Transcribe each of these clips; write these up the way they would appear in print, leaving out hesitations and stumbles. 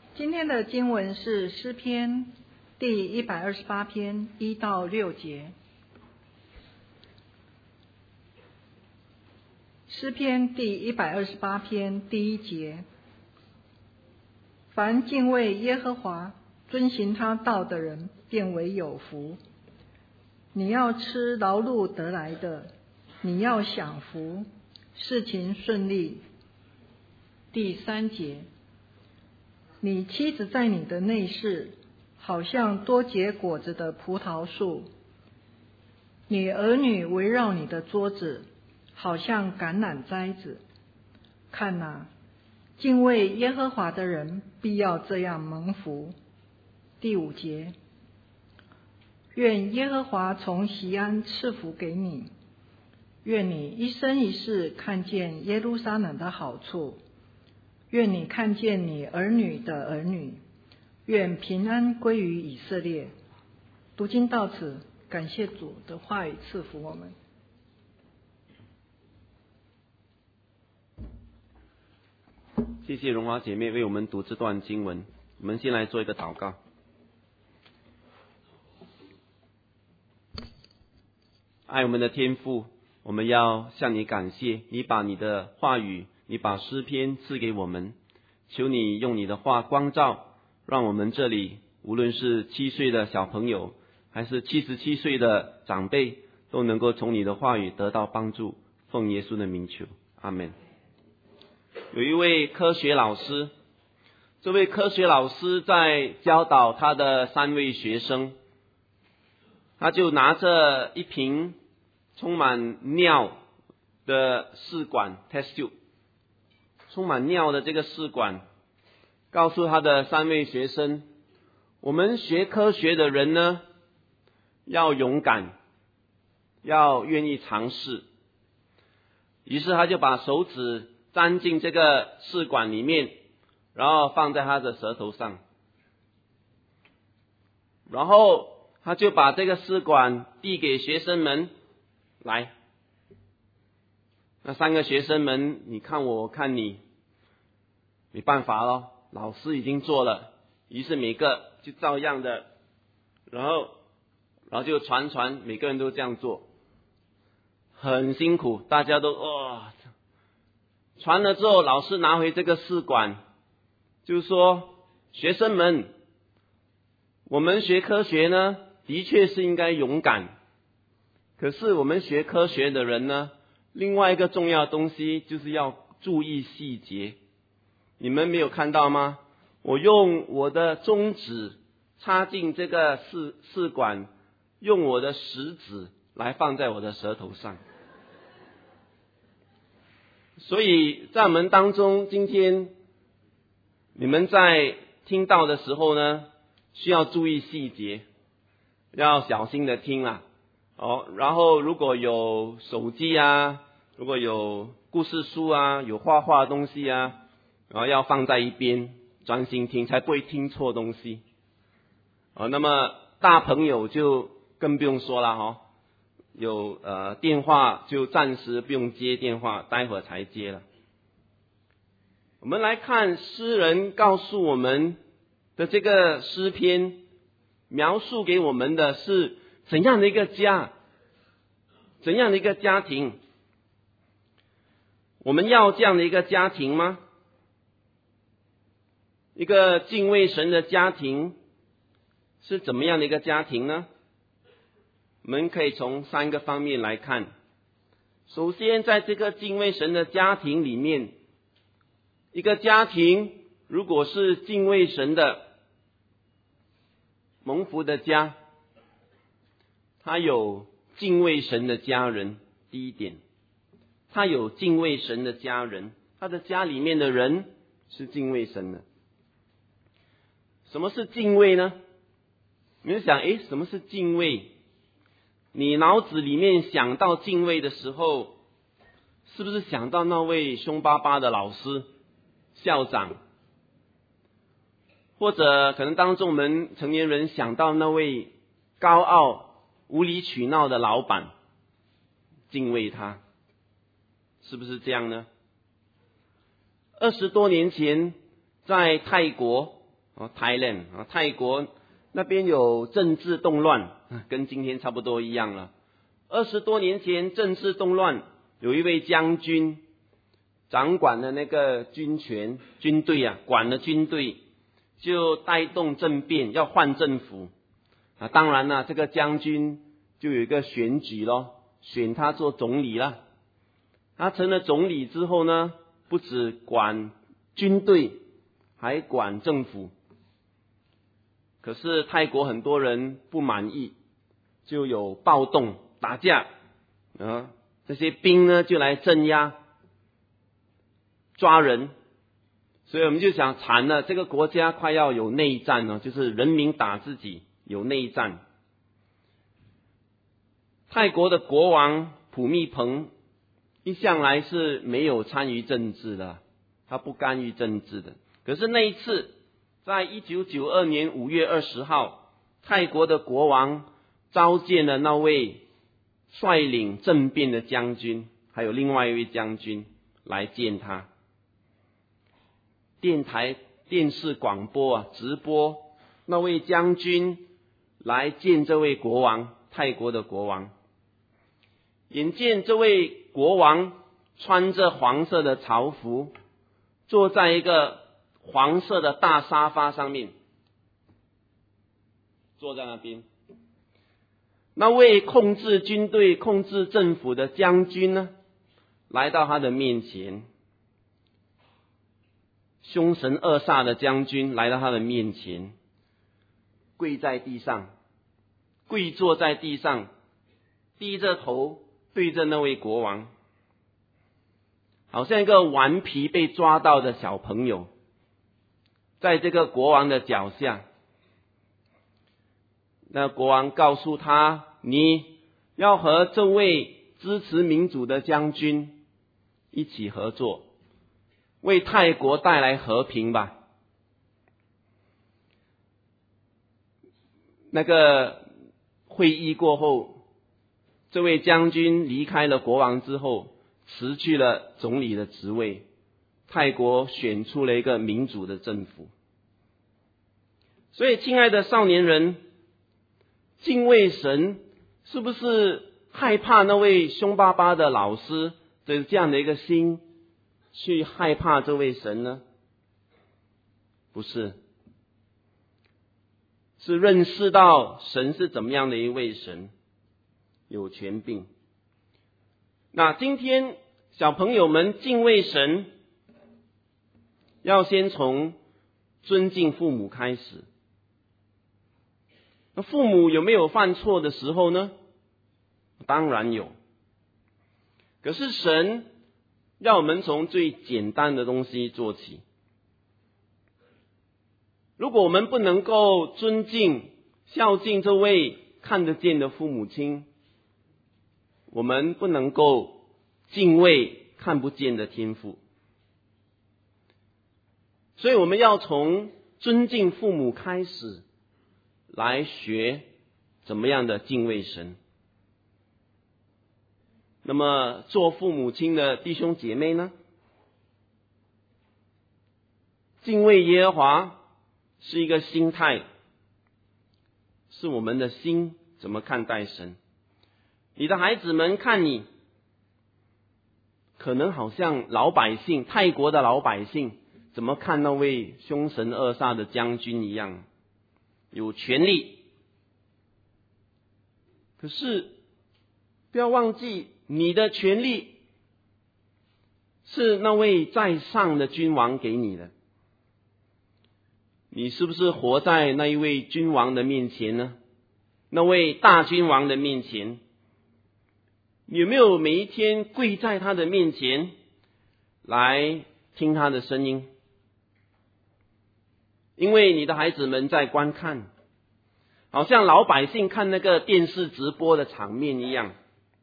今天的经文是诗篇第128篇1到6节。诗篇第128篇第1节：凡敬畏耶和华、遵行他道的人，便为有福。你要吃劳碌得来的，你要享福，事情顺利。第3节：你妻子在你的内室，好像多结果子的葡萄树；你儿女围绕你的桌子，好像橄榄栽子。看哪，敬畏耶和华的人必要这样蒙福。第5节：愿耶和华从锡安赐福给你，愿你一生一世看见耶路撒冷的好处，愿你看见你儿女的儿女，愿平安归于以色列。读经到此，感谢主的话语赐福我们。 谢谢荣华姐妹为我们读这段经文。我们先来做一个祷告。爱我们的天父，我们要向你感谢，你把你的话语，你把诗篇赐给我们，求你用你的话光照，让我们这里无论是7岁的小朋友还是77岁的长辈，都能够从你的话语得到帮助。奉耶稣的名求，阿们。有一位科学老师，这位科学老师在教导他的3位学生，他就拿着一瓶充满尿的试管 test tube， 充满尿的这个试管，告诉他的3位学生，我们学科学的人呢，要勇敢，要愿意尝试。于是他就把手指沾进这个试管里面，然后放在他的舌头上，然后他就把这个试管递给学生们，来，那3个学生们，你看我，我看你，没办法咯，老师已经做了，于是每个就照样的，然后就传，每个人都这样做，很辛苦，大家都传了之后，老师拿回这个试管，就说学生们，我们学科学呢，的确是应该勇敢，可是我们学科学的人呢，另外一个重要的东西就是要注意细节。你们没有看到吗？我用我的中指插进这个试管，用我的食指来放在我的舌头上。所以在我们当中，今天你们在听到的时候呢，需要注意细节，要小心的听啦。然后如果有手机啊，如果有故事书啊，有画画的东西啊，然后要放在一边，专心听，才不会听错东西。那么大朋友就更不用说了有电话就暂时不用接电话，待会儿才接了。我们来看诗人告诉我们的这个诗篇，描述给我们的是怎样的一个家，怎样的一个家庭。我们要这样的一个家庭吗？一个敬畏神的家庭是怎么样的一个家庭呢？我们可以从3个方面来看。首先，在这个敬畏神的家庭里面，一个家庭如果是敬畏神的蒙福的家，他有敬畏神的家人。第一点，他有敬畏神的家人，他的家里面的人是敬畏神的。什么是敬畏呢？你们想，什么是敬畏？你脑子里面想到敬畏的时候，是不是想到那位凶巴巴的老师、校长？或者可能当中我们成年人想到那位高傲、无理取闹的老板，敬畏他，是不是这样呢？20多年前，在泰国 Thailand 泰国那边有政治动乱，跟今天差不多一样了。20多年前政治动乱，有一位将军掌管了那个军队管了军队，就带动政变，要换政府当然了，这个将军就有一个选举咯，选他做总理了。他成了总理之后呢，不只管军队，还管政府。可是泰国很多人不满意，就有暴动打架这些兵呢就来镇压抓人。所以我们就想惨了，这个国家快要有内战就是人民打自己，有内战。泰国的国王普密蓬一向来是没有参与政治的，他不干预政治的。可是那一次在1992年5月20号，泰国的国王召见了那位率领政变的将军，还有另外一位将军来见他。电台、电视广播直播那位将军来见这位国王，泰国的国王。眼见这位国王穿着黄色的朝服，坐在一个黄色的大沙发上面，坐在那边。那位控制军队、控制政府的将军呢，来到他的面前，凶神恶煞的将军来到他的面前，跪在地上，跪坐在地上，低着头对着那位国王，好像一个顽皮被抓到的小朋友，在这个国王的脚下。那国王告诉他，你要和这位支持民主的将军一起合作，为泰国带来和平吧。那个会议过后，这位将军离开了国王之后，辞去了总理的职位，泰国选出了一个民主的政府。所以亲爱的少年人，敬畏神是不是害怕那位凶巴巴的老师的这样的一个心去害怕这位神呢？不是，是认识到神是怎么样的一位神，有权柄。那今天小朋友们敬畏神，要先从尊敬父母开始。那父母有没有犯错的时候呢？当然有。可是神要我们从最简单的东西做起。如果我们不能够尊敬、孝敬这位看得见的父母亲，我们不能够敬畏看不见的天父。所以我们要从尊敬父母开始，来学怎么样的敬畏神。那么做父母亲的弟兄姐妹呢？敬畏耶和华是一个心态，是我们的心怎么看待神。你的孩子们看你，可能好像老百姓，泰国的老百姓怎么看那位凶神恶煞的将军一样，有权利。可是不要忘记，你的权利是那位在上的君王给你的。你是不是活在那一位君王的面前呢？那位大君王的面前，你有没有每一天跪在他的面前来听他的声音？因为你的孩子们在观看，好像老百姓看那个电视直播的场面一样，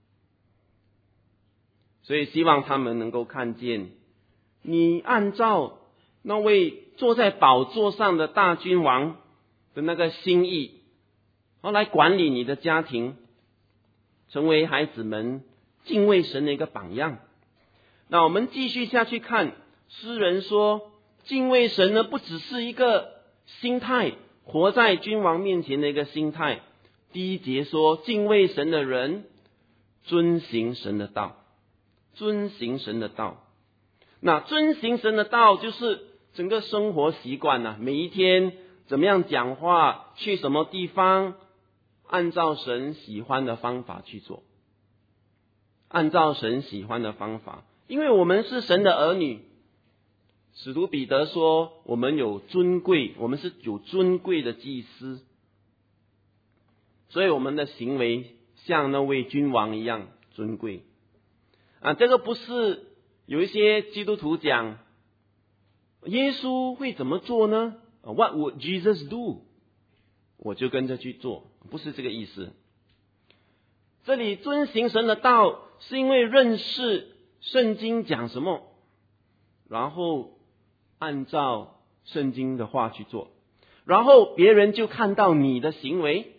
所以希望他们能够看见你按照那位坐在宝座上的大君王的那个心意，然后来管理你的家庭，成为孩子们敬畏神的一个榜样。那我们继续下去看，诗人说敬畏神呢，不只是一个心态，活在君王面前的一个心态。第一节说，敬畏神的人遵行神的道，遵行神的道。那遵行神的道就是整个生活习惯啊，每一天怎么样讲话，去什么地方，按照神喜欢的方法去做，按照神喜欢的方法。因为我们是神的儿女，使徒彼得说我们有尊贵，我们是有尊贵的祭司，所以我们的行为像那位君王一样尊贵啊。这个不是有一些基督徒讲耶稣会怎么做呢？ What would Jesus do？ 我就跟着去做，不是这个意思。这里遵行神的道是因为认识圣经讲什么，然后按照圣经的话去做，然后别人就看到你的行为，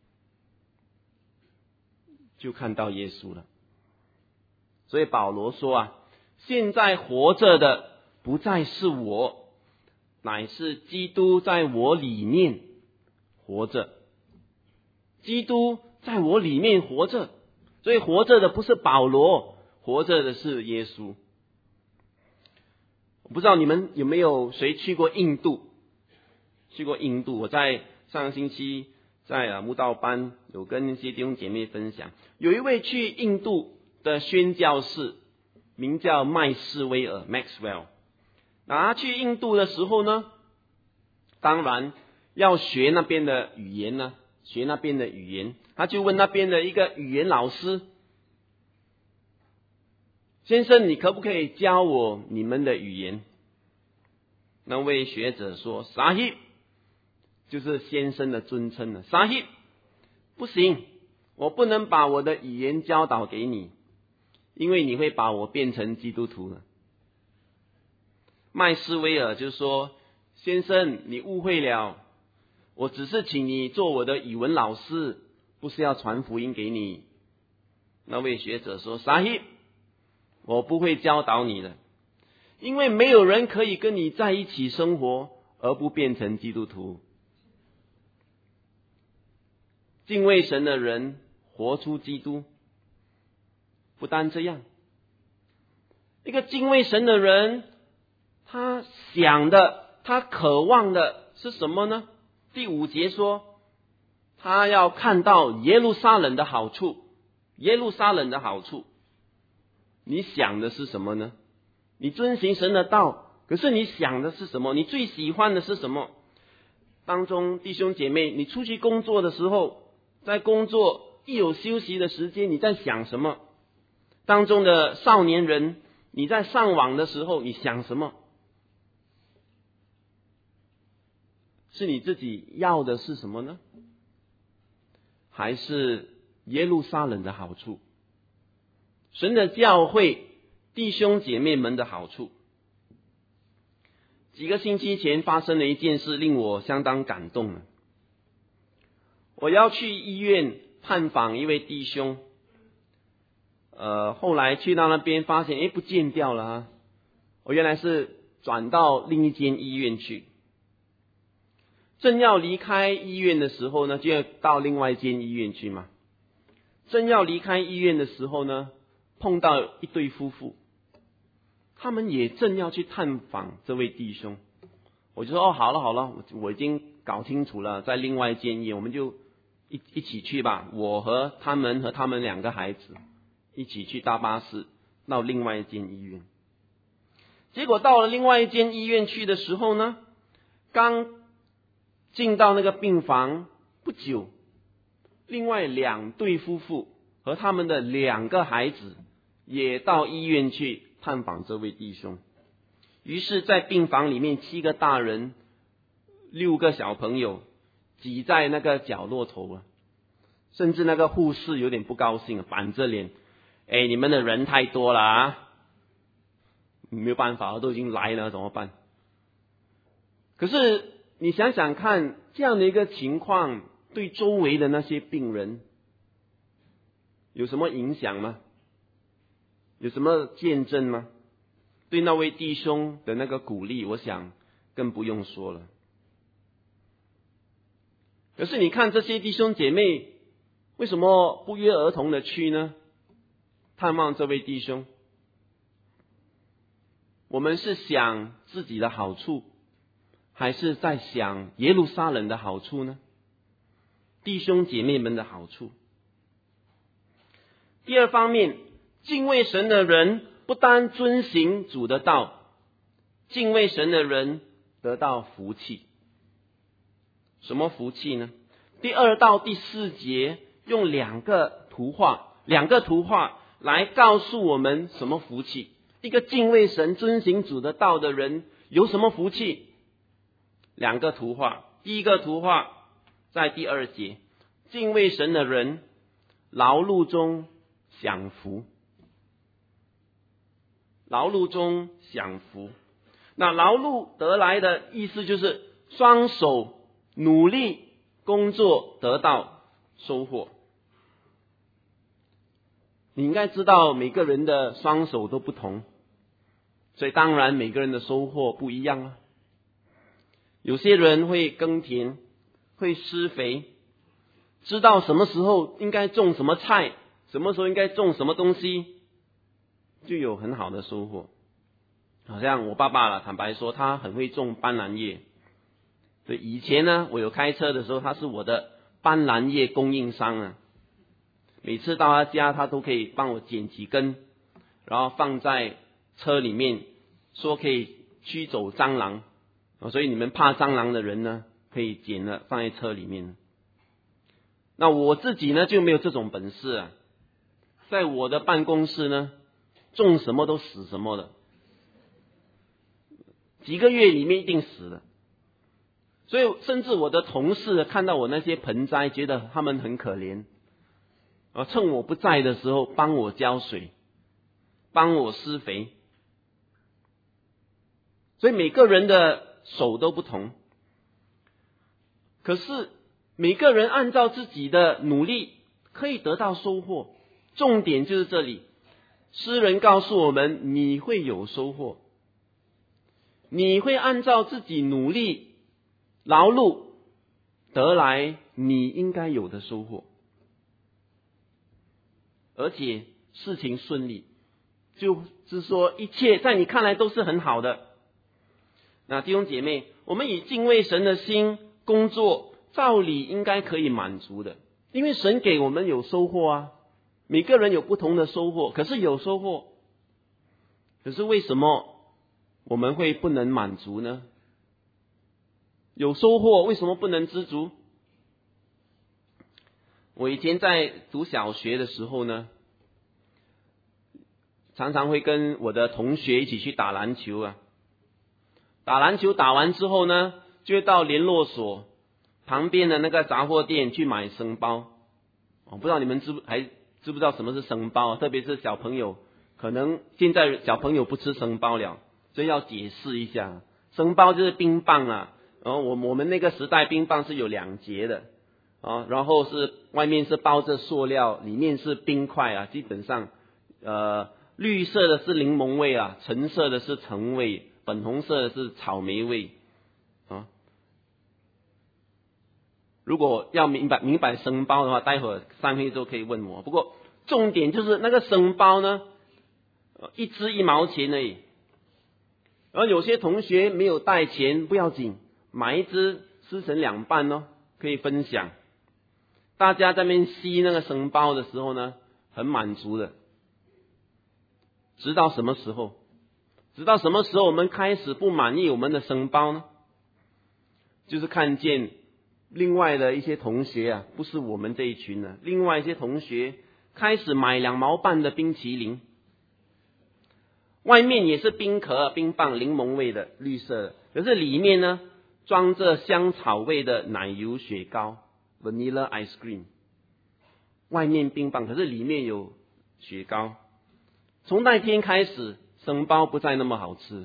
就看到耶稣了。所以保罗说啊，现在活着的不再是我，乃是基督在我里面活着。基督在我里面活着，所以活着的不是保罗，活着的是耶稣。我不知道你们有没有谁去过印度？去过印度，我在上个星期在慕道班有跟一些弟兄姐妹分享，有一位去印度的宣教士，名叫麦斯威尔 Maxwell。 那他去印度的时候呢，当然要学那边的语言呢，学那边的语言，他就问那边的一个语言老师，先生，你可不可以教我你们的语言？那位学者说 Sahib， 就是先生的尊称了。 Sahib， 不行，我不能把我的语言教导给你，因为你会把我变成基督徒了。麦斯威尔就说，先生，你误会了，我只是请你做我的语文老师，不是要传福音给你。那位学者说 Sahib， 我不会教导你的，因为没有人可以跟你在一起生活而不变成基督徒。敬畏神的人活出基督。不单这样，一个敬畏神的人，他想的，他渴望的是什么呢？第5节说，他要看到耶路撒冷的好处。耶路撒冷的好处，你想的是什么呢？你遵行神的道，可是你想的是什么？你最喜欢的是什么？当中弟兄姐妹，你出去工作的时候，在工作一有休息的时间，你在想什么？当中的少年人，你在上网的时候，你想什么？是你自己要的是什么呢？还是耶路撒冷的好处，神的教会弟兄姐妹们的好处？几个星期前发生了一件事，令我相当感动了。我要去医院探访一位弟兄，后来去到那边发现，不见掉了啊！我原来是转到另一间医院去。正要离开医院的时候呢，就要到另外一间医院去嘛。正要离开医院的时候呢，碰到一对夫妇，他们也正要去探访这位弟兄。我就说好了，我已经搞清楚了，在另外一间医院，我们就一起去吧。我和他们2个孩子一起去搭巴士到另外一间医院。结果到了另外一间医院去的时候呢，刚进到那个病房不久，另外2对夫妇和他们的2个孩子也到医院去探访这位弟兄。于是在病房里面7个大人6个小朋友挤在那个角落头啊，甚至那个护士有点不高兴，板着脸，你们的人太多了啊，没有办法，都已经来了怎么办？可是你想想看，这样的一个情况对周围的那些病人有什么影响吗？有什么见证吗？对那位弟兄的那个鼓励，我想更不用说了。 可是你看这些弟兄姐妹为什么不约而同的去呢？探望这位弟兄，我们是想自己的好处，还是在想耶路撒冷的好处呢？弟兄姐妹们的好处。第二方面，敬畏神的人不单遵行主的道，敬畏神的人得到福气。什么福气呢？第2到第4节用两个图画来告诉我们什么福气。一个敬畏神遵行主的道的人有什么福气？两个图画。第一个图画在第2节，敬畏神的人劳碌中享福。劳碌中享福，那劳碌得来的意思就是双手努力工作得到收获。你应该知道每个人的双手都不同，所以当然每个人的收获不一样啊。有些人会耕田，会施肥，知道什么时候应该种什么菜，什么时候应该种什么东西，就有很好的收获。好像我爸爸了，坦白说他很会种斑斓叶，所以以前呢我有开车的时候，他是我的斑斓叶供应商啊。每次到他家，他都可以帮我剪几根，然后放在车里面，说可以驱走蟑螂，所以你们怕蟑螂的人呢，可以剪了放在车里面。那我自己呢就没有这种本事啊，在我的办公室呢，种什么都死什么的，几个月里面一定死了。所以甚至我的同事看到我那些盆栽，觉得他们很可怜，趁我不在的时候帮我浇水，帮我施肥。所以每个人的手都不同，可是每个人按照自己的努力可以得到收获。重点就是这里，诗人告诉我们，你会有收获，你会按照自己努力劳碌得来你应该有的收获，而且事情顺利，就是说一切在你看来都是很好的。那弟兄姐妹，我们以敬畏神的心工作，照理应该可以满足的，因为神给我们有收获啊。每个人有不同的收获，可是有收获，可是为什么我们会不能满足呢？有收获为什么不能知足？我以前在读小学的时候呢，常常会跟我的同学一起去打篮球啊。打篮球打完之后呢，就会到联络所旁边的那个杂货店去买生包。我不知道你们知不知道什么是生包，特别是小朋友，可能现在小朋友不吃生包了，所以要解释一下。生包就是冰棒啊，我们那个时代冰棒是有2节的然后是外面是包着塑料，里面是冰块啊，基本上绿色的是柠檬味啊，橙色的是橙味，粉红色的是草莓味如果要明白生包的话，待会儿上会都可以问我。不过重点就是那个生包呢，1支1毛钱而已。而有些同学没有带钱不要紧，买1支撕成2半可以分享。大家在那边吸那个生包的时候呢，很满足的。直到什么时候我们开始不满意我们的生包呢？就是看见另外的一些同学啊，不是我们这一群的，另外一些同学开始买2毛半的冰淇淋，外面也是冰壳冰棒，柠檬味的绿色的，可是里面呢装着香草味的奶油雪糕 Vanilla Ice Cream， 外面冰棒可是里面有雪糕。从那天开始，生包不再那么好吃。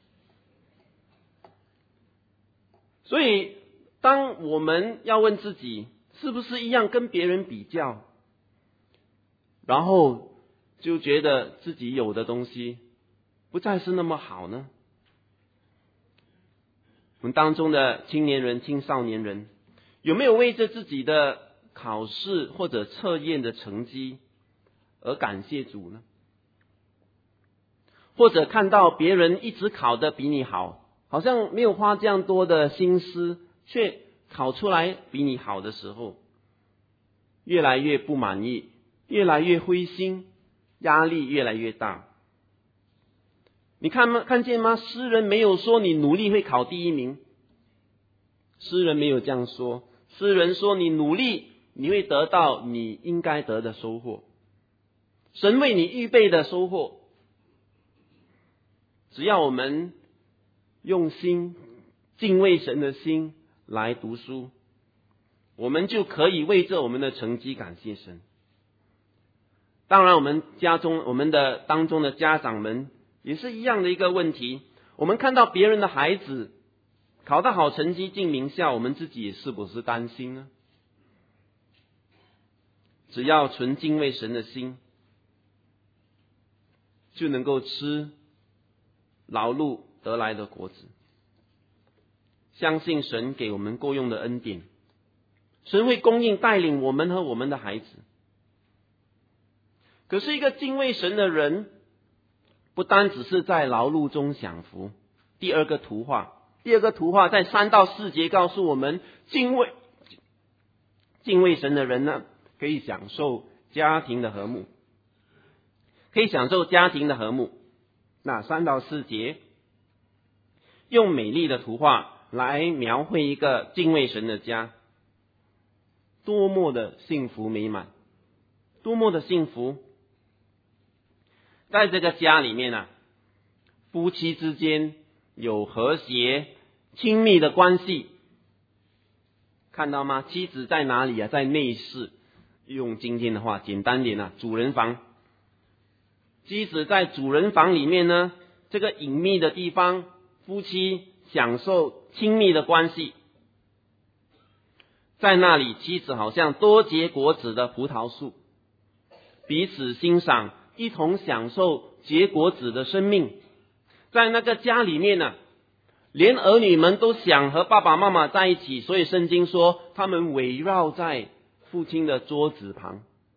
所以当我们要问自己是不是一样跟别人比较，然后就觉得自己有的东西不再是那么好呢？我们当中的青年人、青少年人， 有没有为着自己的考试或者测验的成绩而感谢主呢？或者看到别人一直考得比你好，好像没有花这样多的心思，却考出来比你好的时候，越来越不满意，越来越灰心，压力越来越大。你看见吗？诗人没有说你努力会考第一名，诗人没有这样说，诗人说你努力，你会得到你应该得的收获，神为你预备的收获。只要我们用心敬畏神的心来读书，我们就可以为着我们的成绩感谢神。当然我们当中的家长们也是一样的一个问题，我们看到别人的孩子考得好成绩进名校，我们自己是不是担心呢？只要存敬畏神的心，就能够吃劳碌得来的果子。相信神给我们够用的恩典，神会供应带领我们和我们的孩子。可是一个敬畏神的人，不单只是在劳碌中享福。第二个图画在3到4节告诉我们，敬畏神的人呢，可以享受家庭的和睦，那3到4节用美丽的图画来描绘一个敬畏神的家，多么的幸福美满，多么的幸福。在这个家里面啊，夫妻之间有和谐亲密的关系，看到吗？妻子在哪里啊？在内室，用今天的话简单点啊，主人房。妻子在主人房里面呢，这个隐秘的地方，夫妻享受亲密的关系。在那里，妻子好像多结果子的葡萄树，彼此欣赏，一同享受结果子的生命。在那个家里面呢，连儿女们都想和爸爸妈妈在一起，所以圣经说他们围绕在父亲的桌子旁。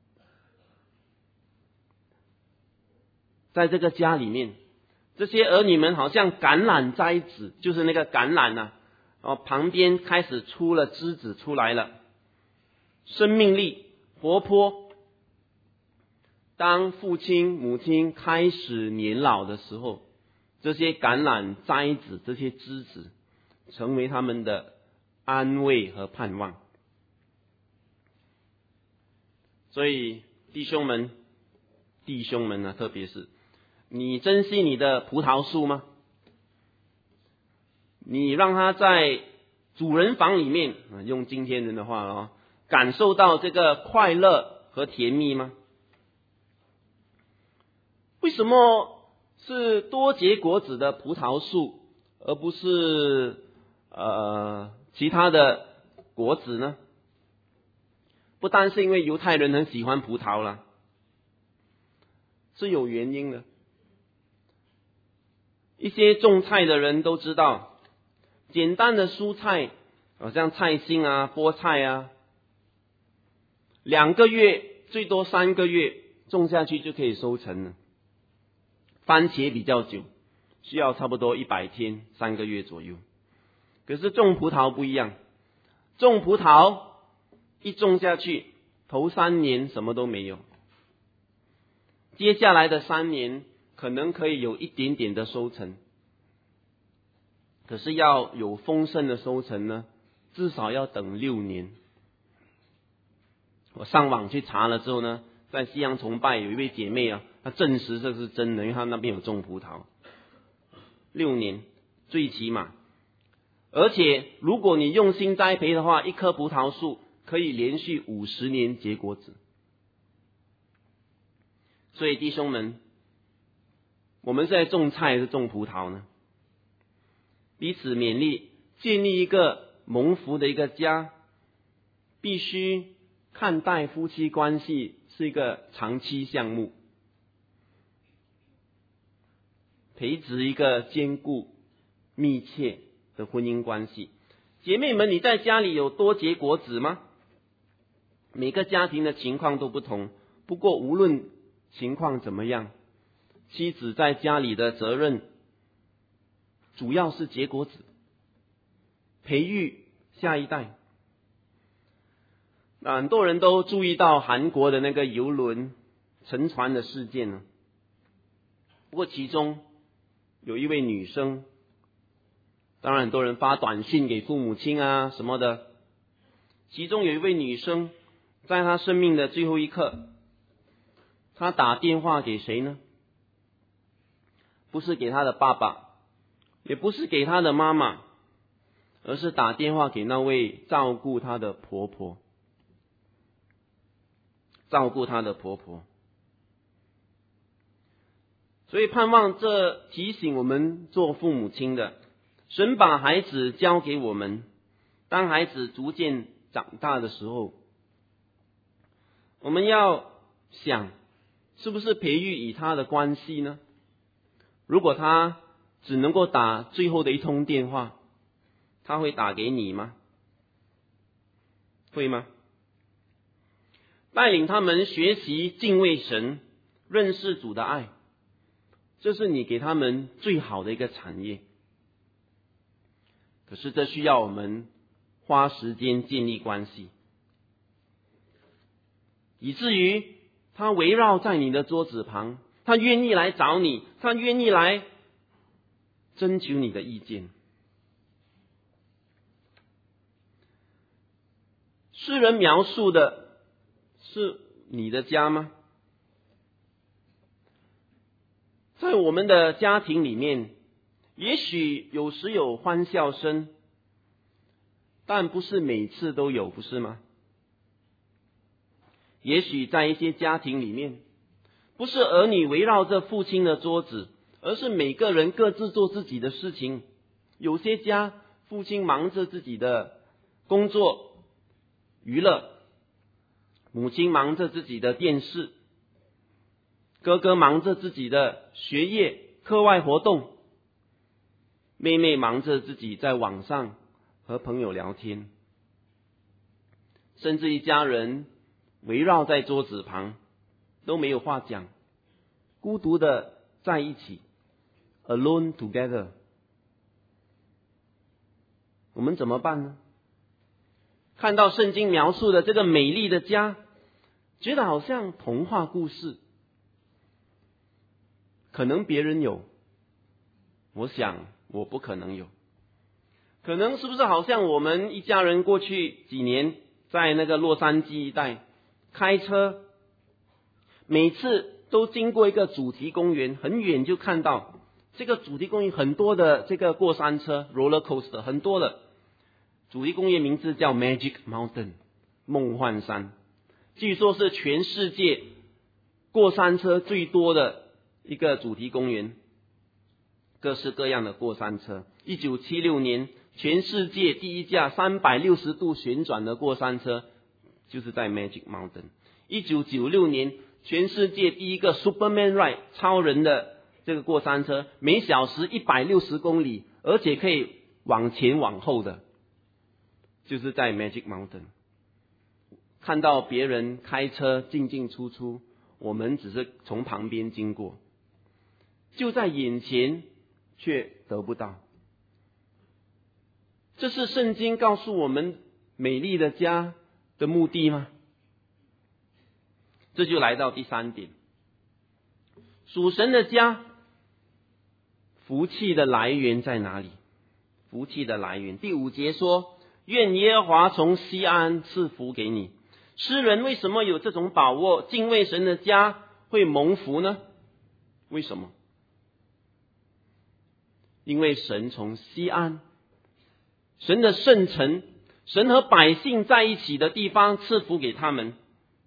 在这个家里面，这些儿女们好像橄榄栽子，就是那个橄榄啊，旁边开始出了枝子出来了，生命力活泼。当父亲母亲开始年老的时候，这些橄榄栽子，这些枝子成为他们的安慰和盼望。所以弟兄们啊，特别是你珍惜你的葡萄树吗？你让它在主人房里面，用今天人的话感受到这个快乐和甜蜜吗？为什么是多结果子的葡萄树，而不是其他的果子呢？不单是因为犹太人很喜欢葡萄啦，是有原因的。一些种菜的人都知道，简单的蔬菜，像菜心啊、菠菜啊，2个月最多3个月种下去就可以收成了。番茄比较久，需要差不多100天，3个月左右。可是种葡萄不一样，种葡萄一种下去，头3年什么都没有，接下来的3年可能可以有一点点的收成，可是要有丰盛的收成呢，至少要等6年。我上网去查了之后呢，在西洋崇拜有一位姐妹啊，她证实这是真的，因为她那边有种葡萄，6年最起码。而且如果你用心栽培的话，一棵葡萄树可以连续50年结果子。所以弟兄们，我们是在种菜还是种葡萄呢？彼此勉励，建立一个蒙福的一个家，必须看待夫妻关系是一个长期项目，培植一个坚固密切的婚姻关系。 姐妹们，你在家里有多结果子吗？每个家庭的情况都不同，不过无论情况怎么样，妻子在家里的责任主要是结果子，培育下一代。很多人都注意到韩国的那个邮轮沉船的事件呢，不过其中有一位女生，当然很多人发短信给父母亲啊什么的，其中有一位女生在她生命的最后一刻，她打电话给谁呢？不是给她的爸爸，也不是给她的妈妈，而是打电话给那位照顾她的婆婆。照顾她的婆婆。所以盼望这提醒我们做父母亲的，神把孩子交给我们，当孩子逐渐长大的时候，我们要想是不是培育与他的关系呢？如果他只能够打最后的一通电话，他会打给你吗？会吗？带领他们学习敬畏神，认识主的爱，这是你给他们最好的一个产业。可是这需要我们花时间建立关系，以至于他围绕在你的桌子旁，他愿意来找你，他愿意来征求你的意见。诗人描述的是你的家吗？在我们的家庭里面，也许有时有欢笑声，但不是每次都有，不是吗？也许在一些家庭里面，不是儿女围绕着父亲的桌子，而是每个人各自做自己的事情。有些家，父亲忙着自己的工作娱乐，母亲忙着自己的电视，哥哥忙着自己的学业课外活动，妹妹忙着自己在网上和朋友聊天，甚至一家人围绕在桌子旁都没有话讲，孤独的在一起 alone together。 我们怎么办呢？看到圣经描述的这个美丽的家，觉得好像童话故事。可能别人有，我想我不可能有。可能是不是好像我们一家人过去几年在那个洛杉矶一带开车，每次都经过一个主题公园，很远就看到这个主题公园很多的这个过山车 roller coaster， 很多的。主题公园名字叫 Magic Mountain， 梦幻山，据说是全世界过山车最多的一个主题公园，各式各样的过山车。1976年全世界第一架360度旋转的过山车就是在 Magic Mountain。 1996年全世界第一个 Superman Ride 超人的这个过山车，每小时160公里，而且可以往前往后的，就是在 Magic Mountain。 看到别人开车进进出出，我们只是从旁边经过，就在眼前却得不到。这是圣经告诉我们美丽的家的目的吗？这就来到第三点，属神的家福气的来源在哪里？福气的来源，第5节说，愿耶和华从西安赐福给你。诗人为什么有这种把握，敬畏神的家会蒙福呢？为什么？因为神从西安，神的圣城，神和百姓在一起的地方赐福给他们。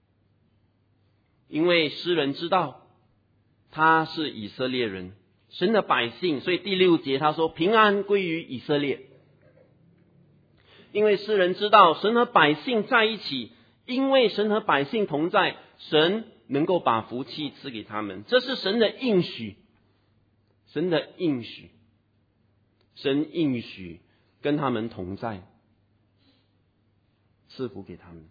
因为诗人知道他是以色列人，神的百姓，所以第6节他说平安归于以色列。因为诗人知道神和百姓在一起，因为神和百姓同在，神能够把福气赐给他们，这是神的应许。神的应许，神应许跟他们同在， 赐福给他们。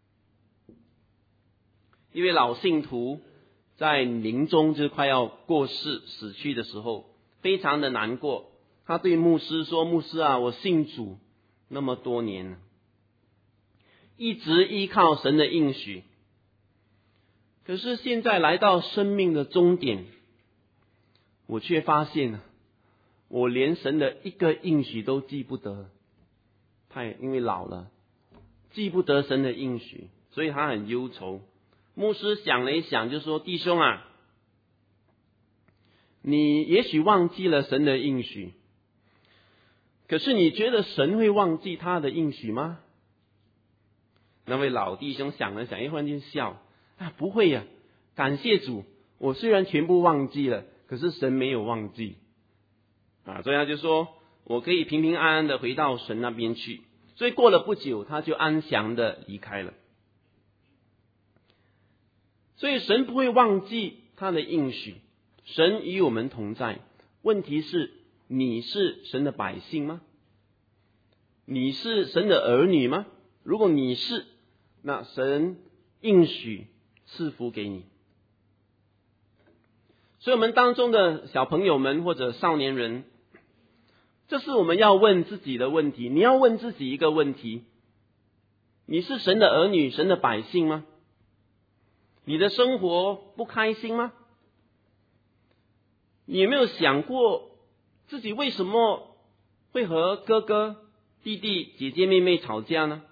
一位老信徒在临终就快要过世死去的时候，非常的难过。他对牧师说：牧师啊，我信主那么多年了，一直依靠神的应许，可是现在来到生命的终点，我却发现我连神的一个应许都记不得。他也因为老了，记不得神的应许，所以他很忧愁。牧师想了一想，就说：弟兄啊，你也许忘记了神的应许，可是你觉得神会忘记他的应许吗？那位老弟兄想了想，一忽然间笑：不会呀，感谢主，我虽然全部忘记了，可是神没有忘记所以他就说我可以平平安安的回到神那边去。所以过了不久，他就安详的离开了。所以神不会忘记他的应许，神与我们同在。问题是，你是神的百姓吗？你是神的儿女吗？如果你是，那神应许赐福给你。所以我们当中的小朋友们或者少年人，这是我们要问自己的问题。你要问自己一个问题：你是神的儿女，神的百姓吗？你的生活不开心吗？你有没有想过自己为什么会和哥哥、弟弟、姐姐、妹妹吵架呢？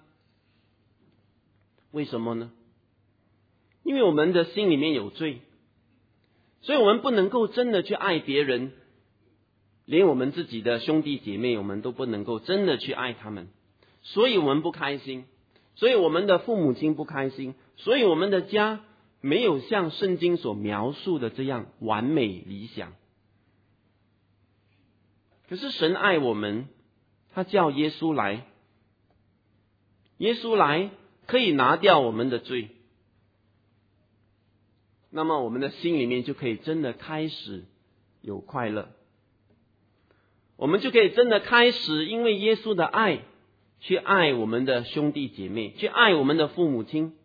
为什么呢？因为我们的心里面有罪，所以我们不能够真的去爱别人，连我们自己的兄弟姐妹，我们都不能够真的去爱他们，所以我们不开心，所以我们的父母亲不开心，所以我们的家没有像圣经所描述的这样完美理想。可是神爱我们，他叫耶稣来，耶稣来可以拿掉我们的罪，那么我们的心里面就可以真的开始有快乐，我们就可以真的开始因为耶稣的爱去爱我们的兄弟姐妹，去爱我们的父母亲。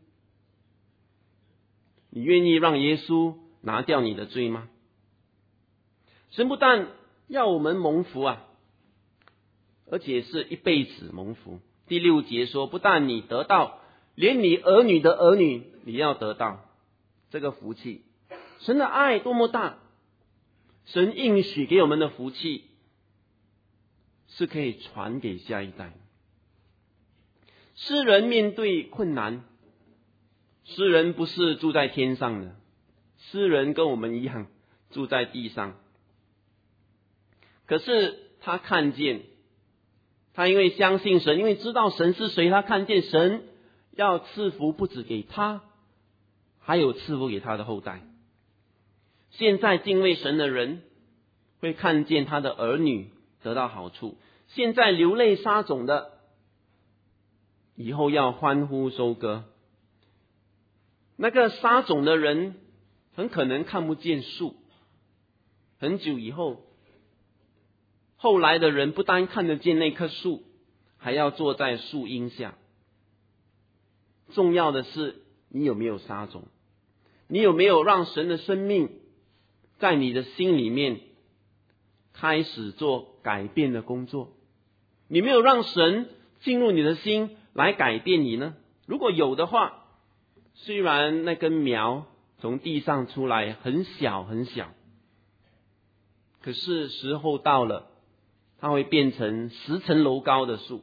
你愿意让耶稣拿掉你的罪吗？神不但要我们蒙福而且是一辈子蒙福。第6节说，不但你得到，连你儿女的儿女你要得到这个福气。神的爱多么大，神应许给我们的福气是可以传给下一代。诗人面对困难，诗人不是住在天上的，诗人跟我们一样住在地上。可是他看见，他因为相信神，因为知道神是谁，他看见神要赐福不止给他，还有赐福给他的后代。现在敬畏神的人会看见他的儿女得到好处，现在流泪撒种的，以后要欢呼收割。那个撒种的人很可能看不见树，很久以后，后来的人不单看得见那棵树，还要坐在树荫下。重要的是你有没有撒种，你有没有让神的生命在你的心里面开始做改变的工作？你没有让神进入你的心来改变你呢？如果有的话，虽然那根苗从地上出来很小很小，可是时候到了，它会变成10层楼高的树。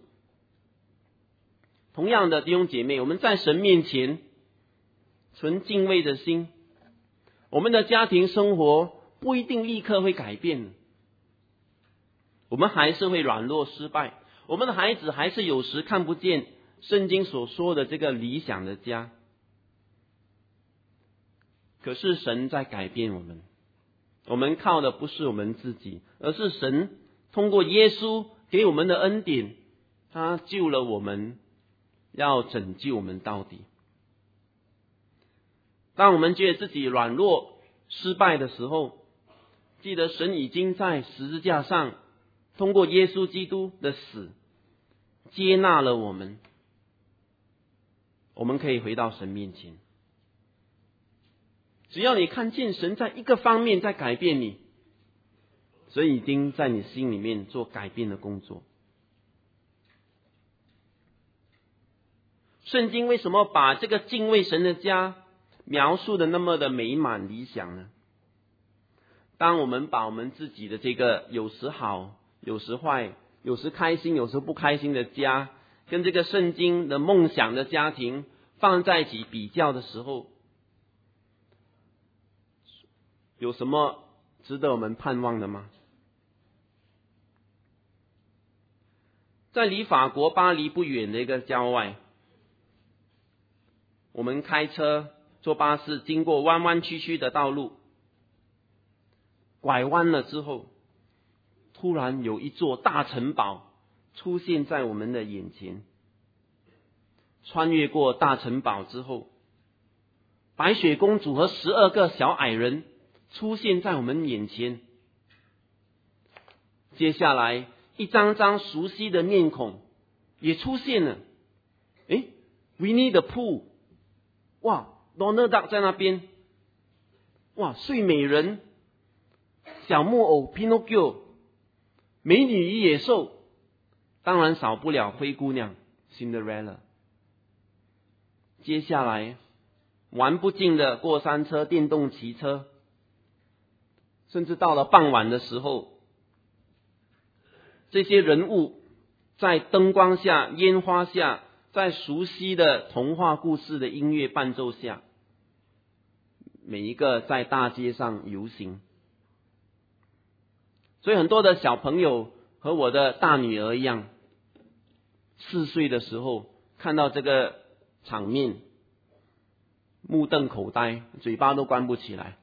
同样的，弟兄姐妹，我们在神面前存敬畏的心，我们的家庭生活不一定立刻会改变，我们还是会软弱失败，我们的孩子还是有时看不见圣经所说的这个理想的家。可是神在改变我们，我们靠的不是我们自己，而是神通过耶稣给我们的恩典，他救了我们，要拯救我们到底。当我们觉得自己软弱失败的时候，记得神已经在十字架上通过耶稣基督的死接纳了我们， 我们可以回到神面前。只要你看见神在一个方面在改变你，神已经在你心里面做改变的工作。圣经为什么把这个敬畏神的家描述的那么的美满理想呢？当我们把我们自己的这个有时好有时坏有时开心有时不开心的家，跟这个圣经的梦想的家庭放在一起比较的时候，有什么值得我们盼望的吗？在离法国巴黎不远的一个郊外，我们开车坐巴士经过弯弯曲曲的道路，拐弯了之后，突然有一座大城堡出现在我们的眼前。穿越过大城堡之后，白雪公主和12个小矮人出现在我们眼前。接下来一张张熟悉的面孔也出现了。Winnie the Pooh， 哇 Donald Duck 在那边，哇睡美人，小木偶 Pinocchio， 美女与野兽，当然少不了灰姑娘 Cinderella。 接下来玩不尽的过山车、电动骑车，甚至到了傍晚的时候，这些人物在灯光下、烟花下，在熟悉的童话故事的音乐伴奏下，每一个在大街上游行。所以很多的小朋友和我的大女儿一样，4岁的时候看到这个场面，目瞪口呆，嘴巴都关不起来。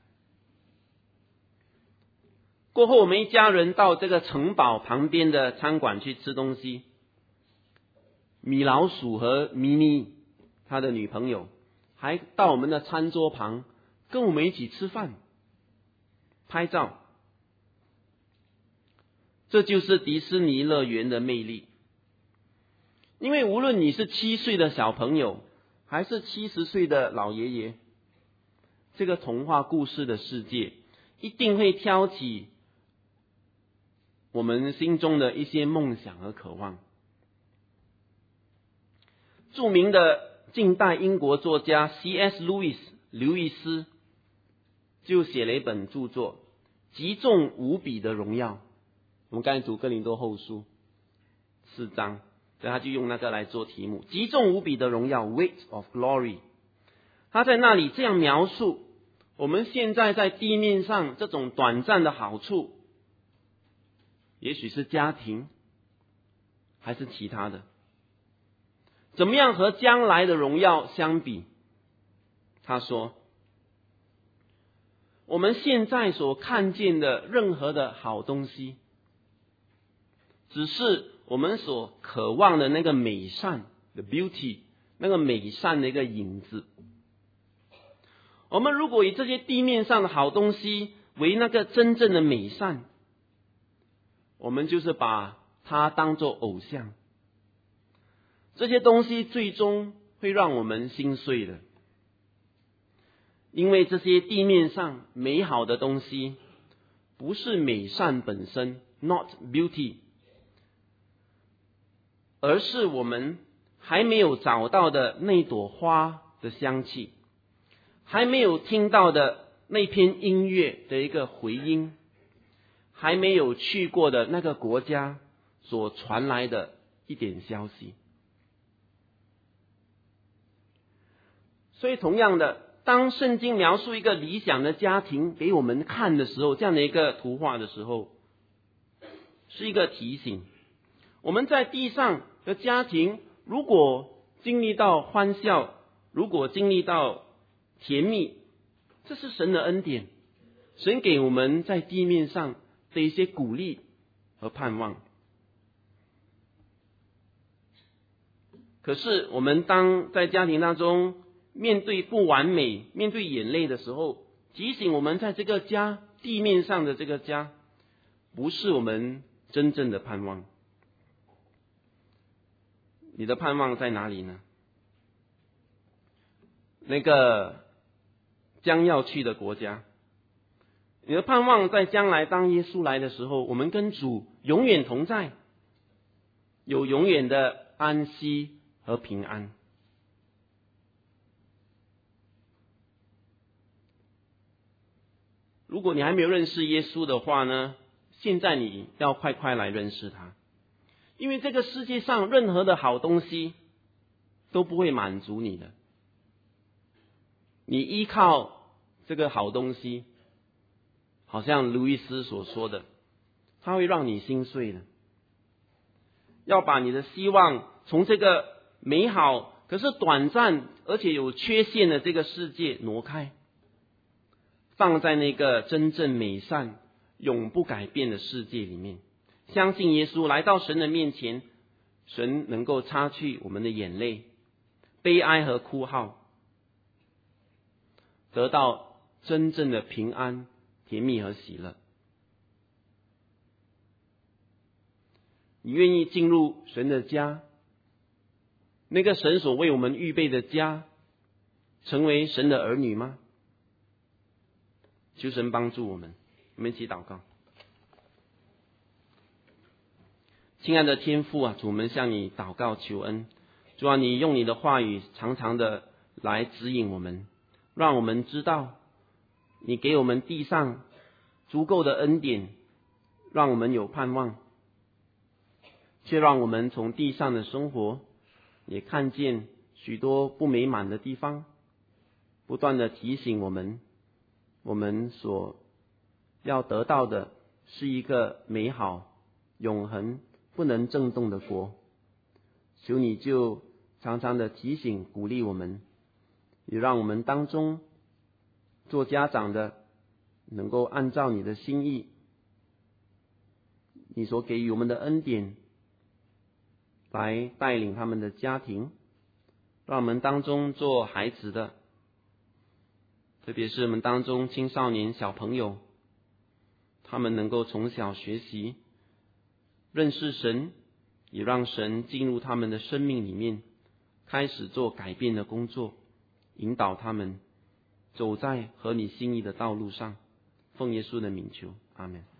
过后我们一家人到这个城堡旁边的餐馆去吃东西，米老鼠和咪咪他的女朋友还到我们的餐桌旁跟我们一起吃饭拍照。这就是迪士尼乐园的魅力。因为无论你是7岁的小朋友还是70岁的老爷爷，这个童话故事的世界一定会挑起我们心中的一些梦想和渴望。著名的近代英国作家 C.S. Lewis 刘易斯就写了一本著作《极重无比的荣耀》。我们刚才读哥林多后书4章，所以他就用那个来做题目，极重无比的荣耀 Weight of Glory。 他在那里这样描述我们现在在地面上这种短暂的好处，也许是家庭还是其他的，怎么样和将来的荣耀相比？他说，我们现在所看见的任何的好东西，只是我们所渴望的那个美善的 beauty， 那个美善的一个影子。我们如果以这些地面上的好东西为那个真正的美善，我们就是把它当作偶像。这些东西最终会让我们心碎的，因为这些地面上美好的东西不是美善本身 not beauty， 而是我们还没有找到的那朵花的香气，还没有听到的那篇音乐的一个回音，还没有去过的那个国家所传来的一点消息。所以同样的，当圣经描述一个理想的家庭给我们看的时候，这样的一个图画的时候，是一个提醒，我们在地上的家庭如果经历到欢笑，如果经历到甜蜜，这是神的恩典，神给我们在地面上的一些鼓励和盼望。可是我们当在家庭当中面对不完美，面对眼泪的时候，提醒我们在这个家，地面上的这个家不是我们真正的盼望。你的盼望在哪里呢？ 那个将要去的国家。你的盼望在将来当耶稣来的时候，我们跟主永远同在，有永远的安息和平安。如果你还没有认识耶稣的话呢，现在你要快快来认识他。因为这个世界上任何的好东西都不会满足你的。你依靠这个好东西，好像路易斯所说的，它会让你心碎的。要把你的希望从这个美好可是短暂而且有缺陷的这个世界挪开，放在那个真正美善永不改变的世界里面。相信耶稣来到神的面前，神能够擦去我们的眼泪、悲哀和哭号，得到真正的平安、甜蜜和喜乐。你愿意进入神的家，那个神所为我们预备的家，成为神的儿女吗？求神帮助我们，我们一起祷告。亲爱的天父啊，主，我们向你祷告求恩。主啊，你用你的话语常常的来指引我们，让我们知道你给我们地上足够的恩典，让我们有盼望，却让我们从地上的生活也看见许多不美满的地方，不断的提醒我们，我们所要得到的是一个美好、永恒、不能震动的国。求你就常常的提醒、鼓励我们，也让我们当中做家长的能够按照你的心意，你所给予我们的恩典，来带领他们的家庭，让我们当中做孩子的，特别是我们当中青少年小朋友，他们能够从小学习认识神，也让神进入他们的生命里面，开始做改变的工作，引导他们走在合你心意的道路上。奉耶稣的名求，阿们。